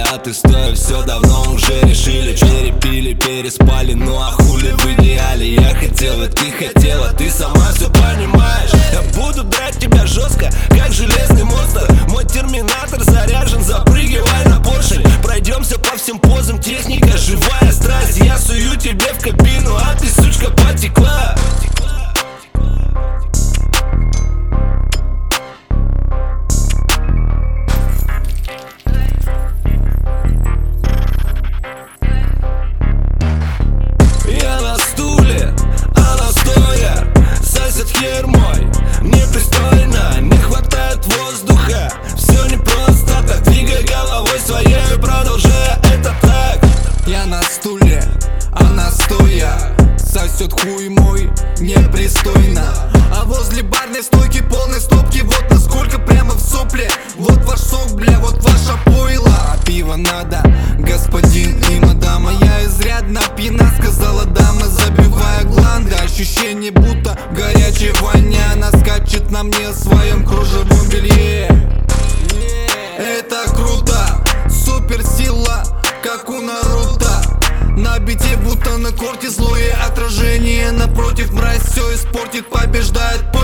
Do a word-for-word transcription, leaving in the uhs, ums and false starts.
а ты стоя, все давно уже решили. Перепили, переспали, ну а хули в идеале. Я хотел, и ты хотела, ты сама все понимаешь. Я буду драть тебя жестко, как железный монстр. Мой терминатор заряжен, запрыгивай на поршень. Пройдемся по всем позам, техника, живая страсть. Я сую тебе в кабину, а ты, сучка, потекла. Я на стуле, она стоя, сосед хер мой, непристойно, не хватает воздуха. Все непросто, так двигай головой своей, продолжая это так. Я на стуле, она стоя, сосет хуй мой, непристойно. А возле барной стойки полной стопки, вот насколько прямо в сопле. Вот ваш сок, бля, вот ваша пойло. А пиво надо, господин и мадама. Я изрядно пьяна, сказала дама, забивая гланды. Ощущение, будто горячая воня, она скачет на мне в своем кружевом белье. Это круто, суперсила, как у Наруто. На бите, будто на корте, злое отражение напротив. Мразь все испортит, побеждает.